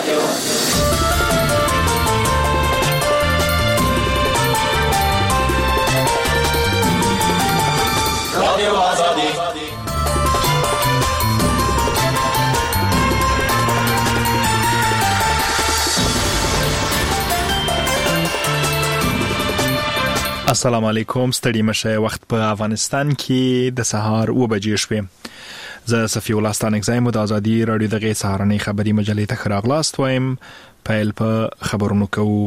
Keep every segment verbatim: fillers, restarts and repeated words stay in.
رادیو آزادی. السلام علیکم. ستړي مشه. وخت په افغانستان کې د سهار و بجې شوې. زه صفی الله ستانک زایم د ازادي رادیو دغه سهارنۍ خبري مجلې ته خراغلاست وایم. پیل په خبرونو کوو.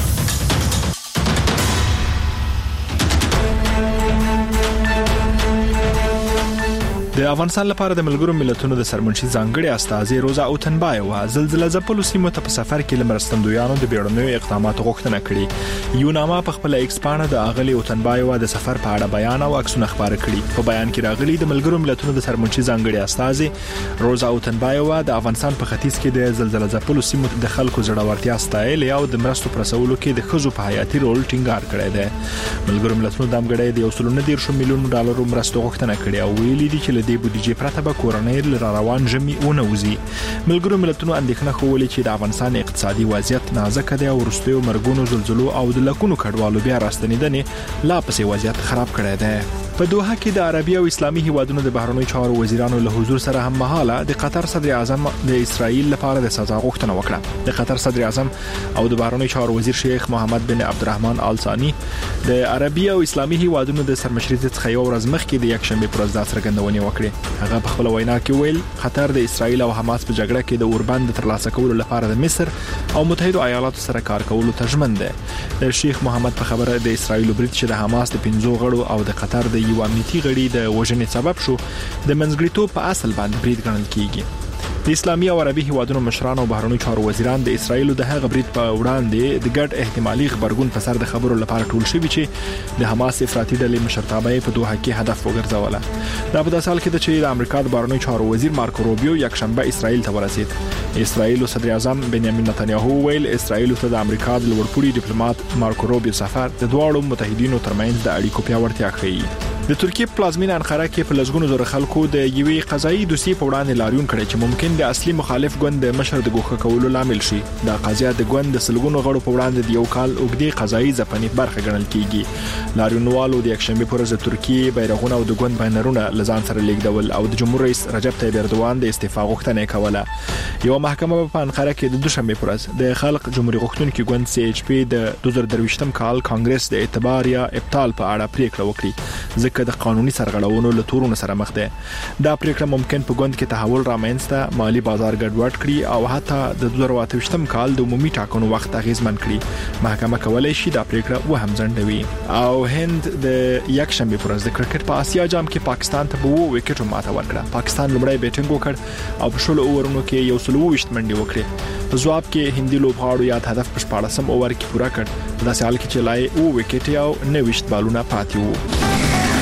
د افغانستان لپاره د ملګرو ملتونو د سرمنشي ځانګړي استازي روزا اوتنبایوا زلزلہ ځپلو سیمو ته په سفر کې لمرستندویانو د بیړنیو اقداماتو غوښتنه کړې. یو نامه په خپل ایکس پاڼه د اغلی اوتنبایوا د سفر په اړه بیان او عکسونه خبره کړي. په بیان کې راغلي د ملګرو ملتونو د سرمنشي ځانګړي استازي روزا اوتنبایوا د افغانستان په ختیځ کې د زلزلہ ځپلو سیمو د خلکو زړورتیا ستایل او د مرستو پرسولو کې د خزو په حیاتي رول ټینګار کړی دی. ملګرو ملتونو د امګړې د یو سل نه دیرش میلیون ډالرو مرستو غوښتنه کړې او ویلي دي چې د بودیجې پرته به کورنۍ لر روان جمعي ونوزي. ملګرو ملتونو اندېښنه خوولې چې د افغانستان اقتصادي وضعیت نازک دی او وروستیو مرګونو زلزلو او د لکونو کډوالو بیا راستنیدنې لا پسې وضعیت خراب کړی دی. په دوحه کې د عربي او اسلامي هیوادونو د بهرنیو چارو وزیرانو له حضور سره هم مهاله د قطر صدر اعظم د اسرائیل لپاره د سزا غوښتنه وکړه. د قطر صدر اعظم او د بهرنیو چارو وزیر شیخ محمد بن عبدالرحمن آل ثانی د عربي او اسلامي هیوادونو د سرمشري څخه یو ورځ مخکې د یکشنبه پر ورځ څرګندونې وکړې. هغه په خپل وینا کې ویل خطر د اسرائیل او حماس په جګړه کې د اوربند ترلاسه کولو لپاره د مصر او متحده ایالاتو سره کار کولو ته ژمن دی. د شیخ محمد په خبره د اسرائیل برید چې د حماس د پنځو غړو او د قطر د یو امنیتي غړي د وژنې سبب شو د منځګړیتوب په اصل باندې برید ګڼل کیږي. د اسلامي او عربي هیوادونو مشران او بهرنیو چارو وزیران د اسرائیل د هغه برید په وړاندې د ګډ احتمالي خبرګون په سر د خبرو لپاره ټول شوی چې د حماس افراطي ډلې مشرتابه په دوحه کې هدف وګرځوله. دا په داسې حال کې د چې د امریکا د بهرنیو چارو وزیر مارکو روبیو یک شنبه اسرائیل ته ورسید. اسرائیل صدر اعظم بنیامین نتنیاهو ویل اسرائیل ته د امریکا د لوړپوړي ډیپلوماټ مارکو روبیو سفر د دواړو متحدینو ترمنځ د اړیکو پیاوړتیا ښیي. د ترکیه پلازمینه انقره کې په لږونو زره خلکو د یوې قضایي دوسیې په وړاندې لاریون کړی چې ممکن د اصلي مخالف ګوند د مشر د ګوښه کولو لامل شي. دا قضیه د ګوند د سلګونو غړو په وړاندې د یو کال اوږدې قضایي ځپنې برخه ګڼل کیږي. لاریونوالو د یکشنبه پر ورځ د ترکیه بیرغونه او د ګوند بانرونه لزان سره لیږدول او د جمهور رئیس رجب طیب اردوغان د استعفا غوښتنه کوله. یو محکمه په انقره کې د دوشنبه پر ورځ د خلق جمهوریت غوښتونکو ګوند سی ایچ پی د دوه زره درویشتم کال کانګرس د اعتبار یا ابطال په اړه پریکړه وکړه ځکه د قانوني سرغړونو له تورونو سره مخ ده. دا پریکړه ممکن په ګوند کې تحول رامنځته مالی بازار ګډوډ کړي او حتی د دوه زره اته ویشتم کال د عمومي ټاکنو وخت اغیزمن کړي. محکمه کولای شي دا پریکړه وهم ځنډوي. او هند د یکشنبه پر ورځ د کرکټ په آسیا جام کې پاکستان ته وو وکټو ماته ورکړه. پاکستان لومړی بیټینګ وکړ او په شلو اوورونو کې یو سل ویشت منډې وکړې. په ځواب کې هندي لوبغاړو یاد هدف په شپاړسم اوور کې پوره کړ. په داسې حال کې چې لای او وکټ او نوښت بالونه پاتې وو.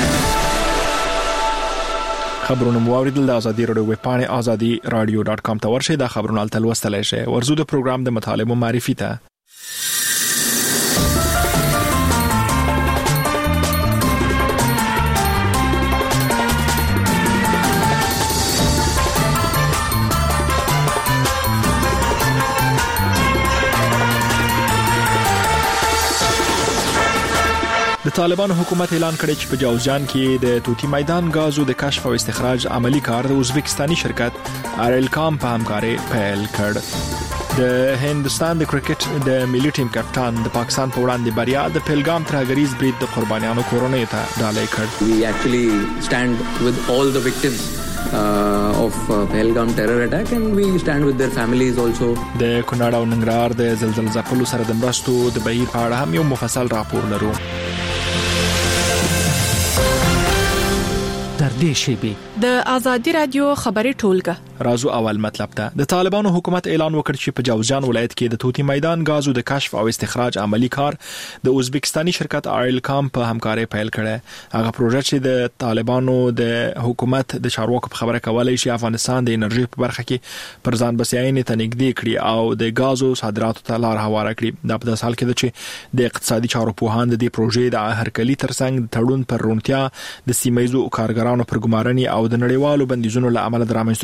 خبرونه مو اوریدل د ازادي رادیو ویب پاڼه ازادي رادیو ډاټ کام ته ورشئ. دا خبرونه تل لوستلای شئ. ورزو د پروګرام د مطالبه معرفي ته. د طالبانو حکومت اعلان کړی چې په جوزجان کې د توتی میدان غازو د کشف او استخراج عملی کار د ازبکستاني شرکت ارلکام په همکاري پیل کړ. د هندستان د کرکټ د ملي ټیم کپټان د پاکستان په وړاندې بریا د پیلګام ترهګریز برید د قربانیانو کورنۍ ته ډالۍ کړ. We actually stand with all the victims uh, of uh, Pahalgam terror attack and we stand with their families also. د کونړ او ننګرهار د زلزلې ځپلو سره د مرستو د بهیر په اړه هم یو مفصل راپور لرو. در دې شیبي د ازادي رادیو خبري ټولګه رازو اول مطلب ته د طالبانو حکومت اعلان وکړ چې په جوزجان ولایت کې د توتی میدان غازو د کشف او استخراج عملی کار د ازبکستاني شرکت ارلکام په همکاري پیل کړي. هغه پروژه چې د طالبانو د حکومت د چارواکو په خبره کولای شي افغانستان د انرژي په برخه کې پر ځان بسیاینې ته نږدې کړي او د غازو صادراتو ته لار هواره کړي. دا په داسې حال کې ده چې د اقتصادي چارو پوهان د دې پروژې د هرکلي ترڅنګ تړون پر رونتیا د سیمایزو کارګرانو پر ګمارنې او د نړیوالو بندیزونو له امله درامنځته شو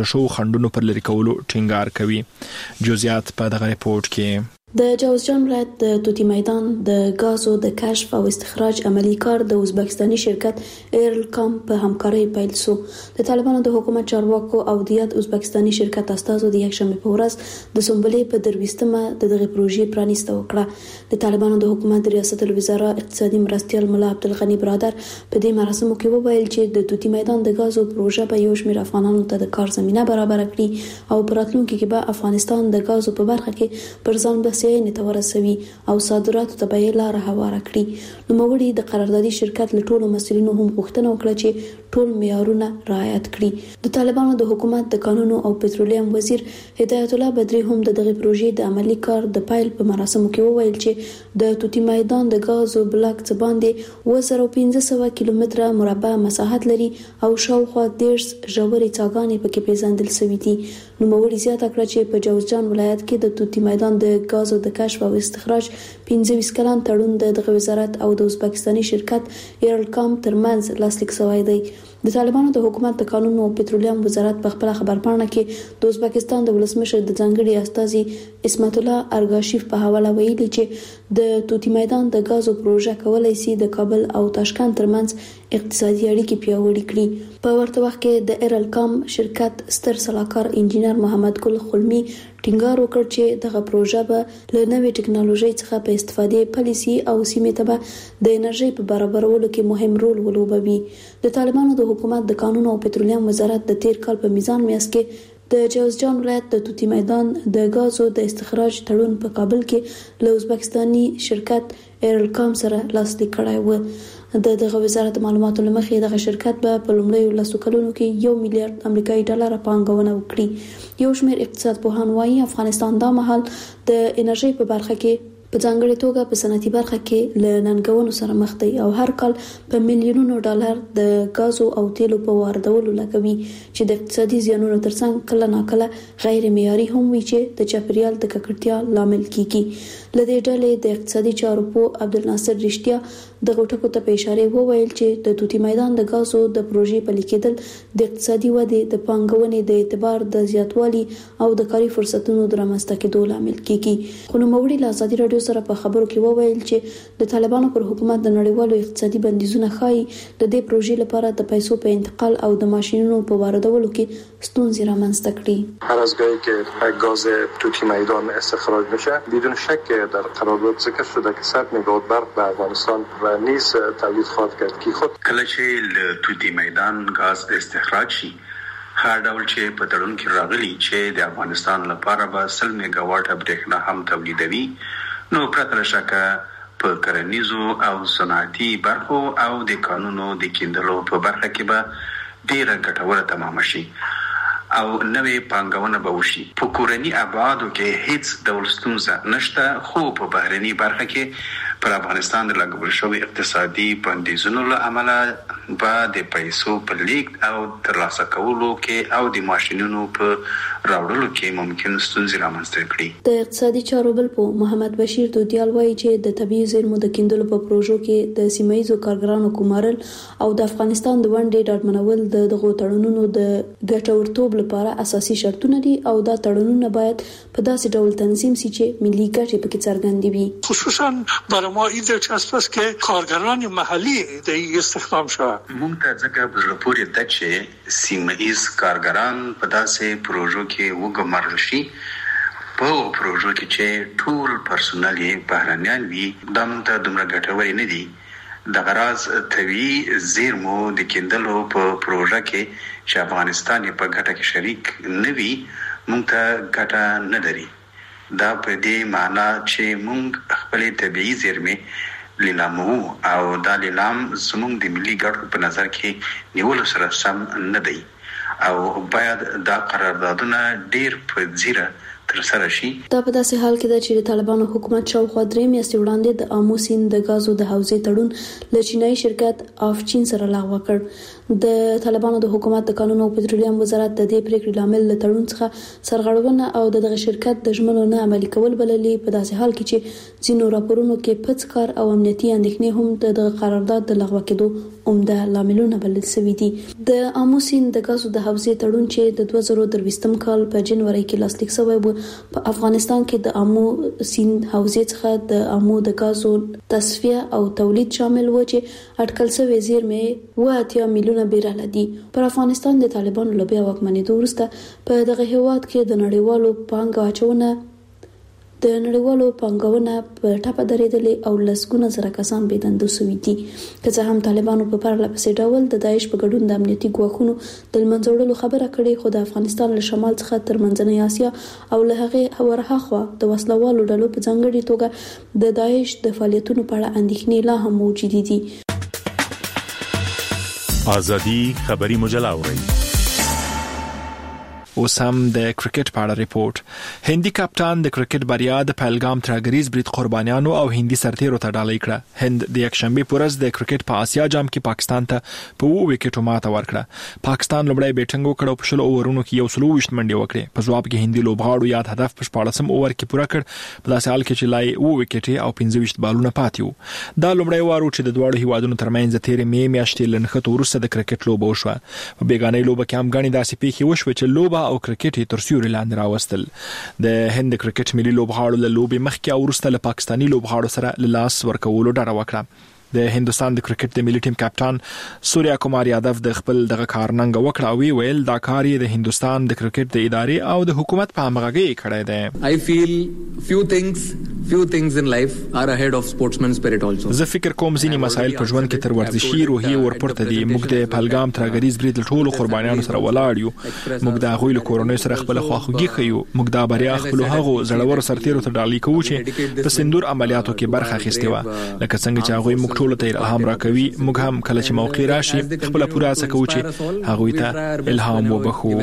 خندونو پر لري کولو ټینګار کوي. جزئیات په دغه ریپورت کې. د جوزجان ولایت د توتی میدان د غازو د کشف او استخراج عملی کار د ازبکستاني شرکت ایرلکام په همکارۍ پیل شو. د طالبانو د حکومت چارواکو او د یاد ازبکستاني شرکت استازو د یکشنبه په ورځ د سنبلې په درويستمه د دغه پروژې پرانیسته وکړه. د طالبانو د حکومت ریاست الوزرا اقتصادي مرستیال مولا عبدالغنی برادر په دې مراسمو کې وویل چې د توتی میدان د غازو پروژه به یو شمېر افغانانو ته د کار زمينه برابر کړي او په راتلونکي کې به افغانستان د غازو په برخه کې پر ځان بسیا نه ورسوي او صادراتو ته به لار هواره کړي. نو موري د قراردادي شرکت له ټولو مسؤلینو هم غوښتنه وکړه چې ټول معیارونه رعایت کړي. د طالبانو د حکومت د قانون او پټرولیم وزیر هدایت الله بدری هم د دغه پروژې د عملی کار د پایل په مراسمو کې وویل چې د توتی میدان د غازو بلاک څخه باندې و زر پنځه سوه کیلومتره مربع مساحت لري او شاوخوا دیرش ژورې څاګانې پکې پیژندل شوې دي. نو موري زیاته کړه چې په جوزجان ولایت کې د توتی میدان د غازو د کشف او استخراج پنځه ویشت کلن تړون د دغه وزارت او د ازبکستاني شرکت ایرلکام ترمنځ لاسلیک شوی دی. د طالبانو د حکومت د قانون او پټرولیم وزارت په خپل خبرپاڼه کې د ازبکستان د ولسمشر د ځانګړي استازي اسمت الله ارګاشیف په حواله ویلي چې د توتی میدان د غازو پروژه کولای شي د کابل او تاشکند ترمنځ اقتصادي اړیکې پیاوړې کړي. په ورته وخت کې د ایرلکام شرکت ستر صلاحکار انجینر محمد ګل خلمی ټینګار وکړ چې دغه پروژه به له نوې ټکنالوژي څخه په استفادې پالیسي او سیمې ته به د انرژي په برابرولو کې مهم رول ولوبوي. د طالبانو د حکومت د قانون او پټرولیم وزارت د تیر کال په میزان میاشت کې د جوزجان ولایت د توتی میدان د غازو د استخراج تړون په کابل کې له ازبکستاني شرکت ایرلکام سره لاسلیک کړی و. د دغه وزارت معلوماتو لمخې دغه شرکت به په لومړیو لسو کلونو کې یو میلیارډ امریکایي ډالر پانګونه وکړي. یو شمېر اقتصاد پوهان وايي افغانستان دا مهال د انرژي په برخه کې په ځانګړي توګه په صنعتي برخه کې له ننګونو سره مخ دی او هر کال په میلیونونو ډالر د غازو او تیلو په واردولو لګوي چې د اقتصادي زیانونو ترڅنګ کله ناکله غیر معیاري هم وي چې د چاپیریال د ککړتیا لامل کیږي. لدې ډلې د اقتصادي چارو په عبدالناصر رښتیا د غوټکو ته په اشاره وویل چې د توتی میدان د غازو د پروژې پلي کېدل د اقتصادي ودې د پانګونې د اعتبار د زیاتوالي او د کاري فرصتونو د رامنځته کېدو لامل کیږي. خو نوموړي له ازادي راډیو سره په خبرو کې وویل چې د طالبانو پر حکومت د نړیوالو اقتصادي بندیزونه ښایي د دې پروژې لپاره د پیسو په انتقال او د ماشینونو په واردولو کې ستونزې رامنځته کړي. هر از گاهی که گاز توتی میدان استخراج میشه بدون شک در قرارداد ذکر شده که صد مگاوات برق به افغانستان و نیز تولید خواهد کرد که خود کله چې له توتی میدان غاز استخراج شي هر ډول چې په تړون کې راغلي چې د افغانستان لپاره به سل میگاواټ برېښنا هم تولیدوي نو پرته له شکه په کرنیزو او صنعتي برخو او د قانونو د کیندلو په برخه کې به ډیره ګټوره تمام شي او نوې پانګونه به وشي. په کورني ابعادو کې هیڅ ډول ستونزه نشته خو په بهرني برخه کې پر افغانستان د لګول شوی اقتصادي بندیزونو له امله به د پیسو په لیږد او ترلاسه کولو کې او د ماشینونو په راوړلو کې ممکن ستونزې رامنځته کړي. د اقتصادي چارو بلپو محمد بشیر دودیال وایي چې د طبیعي زیرمو د کیندلو په پروژو کې د سیمایي کارګرانو کومارل او د افغانستان د ونډې ډاډمنول د دغه تړونونو د ګټورتوب لپاره اساسي شرطونه دي او دا تړونونه باید په داسې ډول تنظیم شي چې ملي ګټې پکې څرګندې وي. خصوصا برای ما این دلچسب است که کارگران محلی د استخدام شوند. موږ ته ځکه په زړه پورې ده چې سیمه‌ایز کارګران په داسې پروژو کې وګمارل شي په پروژو کې چې ټول پرسونل یې بهرنیان وي. دا موږ ته دومره ګټور نه دي. د غراض طبيعي زیرمو د کیندلو په پروژه کې چې افغانستان په ګټه کې شریک نه وي موږ ته ګټه نه لري. دا په دې معنی چې موږ خپل طبيعي زیرمې لیلامو او دا لیلام زموږ د ملي ګټو په نظر کې نیول سره سم نه دی او باید دا قراردادونه ډیر په ځیره ترسره شي. دا په داسې حال کې ده چې د طالبانو حکومت شاوخوا درې میاشتې وړاندې د آمو سیند د غازو د حوزې تړون له چینایي شرکت آفچین سره لغوه کړ. د طالبانو د حکومت د قانون او پټرولیم وزارت د دې پریکړې لامل له تړون څخه سرغړونه او د دغه شرکت د ژمنو نه عملي کول بللې، په داسې حال کې چې ځینو راپورونو کې پڅ کار او امنیتي اندېښنې هم د دغه قرارداد د لغوه کېدو عمده لاملونه بلل شوي دي. د آمو سیند د غازو د حوزې تړون چې د دوه زره درویشتم کال په جنوري کې لاسلیک شوی و، په افغانستان کې د آمو سیند حوزې څخه د آمو د غازو تصفیه او تولید شامل و چې اټکل شوی زیرمې اوه اتیا میلیونه بیرل دي. پر افغانستان د طالبانو له بیا واکمنېدو وروسته په دغه هیواد کې د نړیوالو پانګه اچونه د نړیوالو پانګونه په ټاپه درېدلې او لسګونه زره کسان بېدندو شوي دي. که څه هم طالبانو په پرله پسې ډول د داعش په ګډون د امنیتي ګواښونو د له منځه وړلو خبره کړې، خو د افغانستان له شمال څخه تر منځنۍ اسیا او له هغې ورهاخوا د وسلوالو ډلو په ځانګړې توګه د داعش د فعالیتونو په اړه اندېښنې لا هم موجودې دي. ازادي خبري مجله اورئ. اوس هم د کرکټ په اړه ریپورت. هندي کپتان د کرکټ بریا د پهلګام ترهګریز برید قربانیانو او هندي سرتیرو ته ډالۍ کړه. هند د یکشنبه په ورځ د کرکټ په آسیا جام کې پاکستان ته په اوه وکټو ماته ورکړه. پاکستان لومړی بیټینګ وکړ او په شلو اوورونو کې یو سل او ویشت منډې وکړې. په ځواب کې هندي لوبغاړو یاد هدف په شپاړسم اوور کې پوره کړ، په داسې حال کې چې لای اوه وکټې او پنځه ویشت بالونه پاتې وو. دا لومړی وار چې د دواړو هیوادونو ترمنځ د تیرې مې میاشتې لنښت وروسته د کرکټ لوبه وشوه. په بیګانۍ لوبه کې هم غني داسې پیښې وشوه چې لوبه او کرکټ تر سیوري لاندې راوستل. د هند کرکټ ملي لوبغاړو له لوبې مخکې او وروسته له پاکستاني لوبغاړو سره له لاس ورکولو ډډه وکړه. د هندستان د کرکټ د ملي ټیم کپتان سوریا کومار یادو د خپل دغه کارننګ وکړه او وی ویل دا کار یې د هندستان د کرکټ د ادارې او د حکومت په همغږۍ کړی دی. I feel few things few things in life are ahead of sportsman spirit also. زه فکر کوم ځینې مسایل په ژوند کې تر ورزشي روحي ورپورته دي. موږ د پهلګام ترهګریز برید له ټولو قربانیانو سره ولاړ یو. موږ د هغوی له کورنۍ سره خپل خواخوږي ښیو. موږ دا بریا خپل هغو زړور سرتیرو ته ډالۍ کوو چې په سندور عملیاتو کې برخه اخیستې وه، لکه څنګه چې هغوی موږ ټولو ته الهام راکوي. موږ هم کله چې موقع راشي خپل پوره هڅه کوو چې هغوی ته الهام وبخو.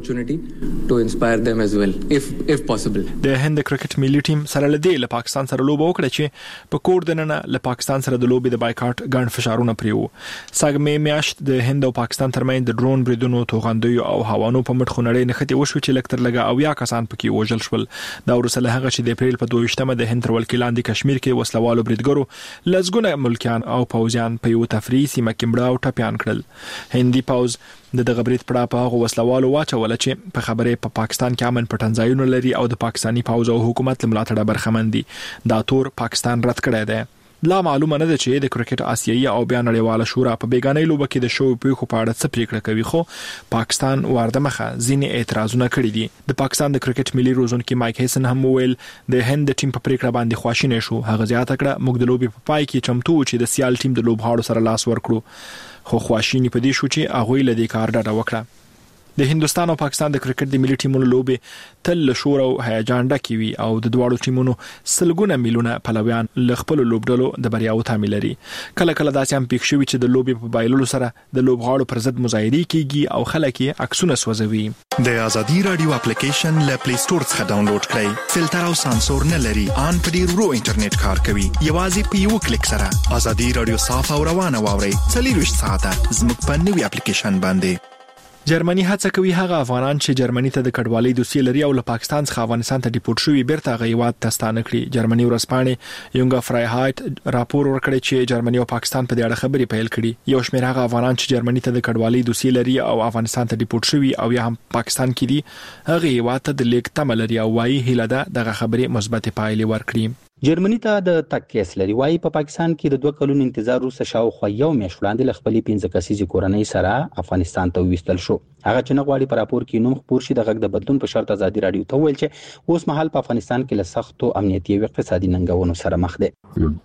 د هند کرکټ ملي ټیم سره له دې له پاکستان سره لوبه وکړه چې په کور دننه له پاکستان سره د لوبې د بایکاټ ګڼ فشارونه پرې وو. سږمې میاشت د هند او پاکستان ترمنځ د ډرون بریدونو، توغندیو او هوانو په مټ خونړۍ نښتې وشوې چې لږ تر لږه اویا کسان پکې وژل شول. دا وروسته له هغه چې د اپریل په دوه ویشتمه د هند تر ولکې لاندې کشمیر کې وسلوالو بریدګرو لسګونه ملکیان او پوځیان په یو تفریحي سیمه کې مړه او ټپیان کړل. هندي پوځ د دغه برید پړه په هغو وسلوالو واچوله چې په خبرې په پاکستان کې امن پټنځایونه لري او د پاکستاني پوځ او حکومت له ملاتړه برخمن دي. دا تور پاکستان رد کړی دی. لا معلومه نه ده چې د کرکټ آسیایي او بیا نړیواله شورا په بیګانۍ لوبه کې د شوی پیښو په اړه څه پریکړه کوي، خو پاکستان وارده مخه ځینې اعتراضونه کړي دي. د پاکستان د کرکټ ملي روزونکي مایک هیسن هم وویل د هند د ټیم په پریکړه باندې خواشینی شو. هغه زیاته کړه موږ د لوبې په پای کې چمتو چې د سیال ټیم د لوبغاړو سره لاس ورکړو، خو خواشینی په دې شو چې هغوی له دې کار ډډه وکړه. د هندستان او پاکستان د کرکټ د ملي ټیمونو لوبې تل له شور او هیجان ډکې وي او د دواړو ټیمونو سلګونه میلیونه پلویان له خپلو لوبډلو د بریاو تامل لري. کله کله داسې هم پېښ شوي چې د لوبې په بایللو سره د لوبغاړو پر ضد مظاهرې کیږي او خلک یې عکسونه سوځوي. د ازادي رادیو اپلیکیشن له پلی سٹور څخه ډاونلوډ کړئ. فلټر او سانسور نه لري، ان په ډیر ورو انټرنیټ کار کوي. یوازې په یو کلیک سره ازادي رادیو صاف او روانه واورئ. څلور ساعته زموږ په نوي اپلیکیشن باندې. جرمني هڅه کوي هغه افغانان چې جرمني ته د کډوالۍ دوسیې لري او له پاکستان څخه افغانستان ته ډیپورټ شوي بیرته هغه هیواد ته ستانه کړي. جرمني ورځپاڼې یونګا فرایهایټ راپور ورکړی چې جرمني او پاکستان په دې اړه خبرې پیل کړي. یو شمېر هغه افغانان چې جرمني ته د کډوالۍ دوسیې لري او افغانستان ته ډیپورټ شوي او یا هم پاکستان کې دي، هغه هیواد ته د لیک تمه لري او وايي هیله ده دغه خبرې مثبت پایلې ورکړي. جرمني ته د تګ کیس لري. وايي په پاکستان کې د دوه کلونو انتظار وروسته شاوخوا یو میاشت وړاندې له خپلې پنځه کسیزې کورنۍ سره افغانستان ته وویستل شو. هغه چې نه غواړي په راپور کې نوم خپور شي د غږ د بدلون په شرط ازادي رادیو ته وویل چې اوس مهال په افغانستان کې له سختو امنیتي او اقتصادي ننګونو سره مخ دی.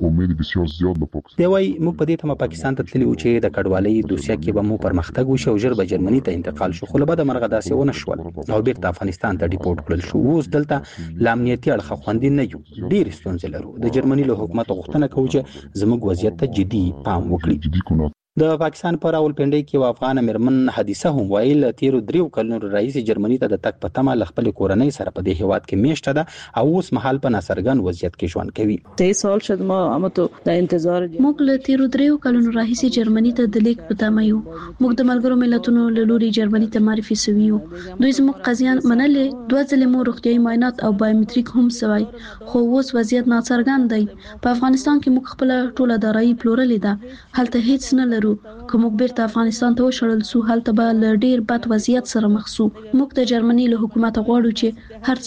دی وايي موږ په دې تمه پاکستان ته تللي وو چې د کډوالۍ دوسیه کې به مو پرمختګ وشي او ژر به جرمني ته انتقال شو، خو له بده مرغه داسې ونه شول او بیرته افغانستان ته ډیپورټ کړل شو. اوس دلته له امنیتي اړخه خوندي نه یو، ډېرې ستونزې لرو. د جرمني له حکومت غوښتنه کوي چې زموږ وضعیت ته جدي پام وکړي. د پاکستان پر راولپنډۍ کې یو افغان مېرمن حادثه هم ویل تیرو دریو کلونو راځي جرمني ته د تک په تمه خپل کورنۍ سره په دې هیواد کې میشته ده او اوس مهال په ناصرګن وضعیت کې ژوند کوي. تیس سال شد ما امتو د انتظار موږ له تیرو دریو کلونو راځي جرمني ته د لیک په تمه یو. موږ د ملګرو ملتونو له لوري جرمني ته معرفي شوي یو. دوی زموږ قضیه منلې، دوه ځلې مو روغتیايي معاینات او بایومټریک هم سوی، خو اوس وضعیت ناڅرګند دی. په افغانستان کې موږ خپل ټوله دارایی پلورلې ده، هلته هیڅ نه لرو. کوم بیرته افغانستان ته وشړل سو، هلته به له ډیر بد وضعیت سره مخ سو. موږ د جرمني له حکومت غواړو چې هر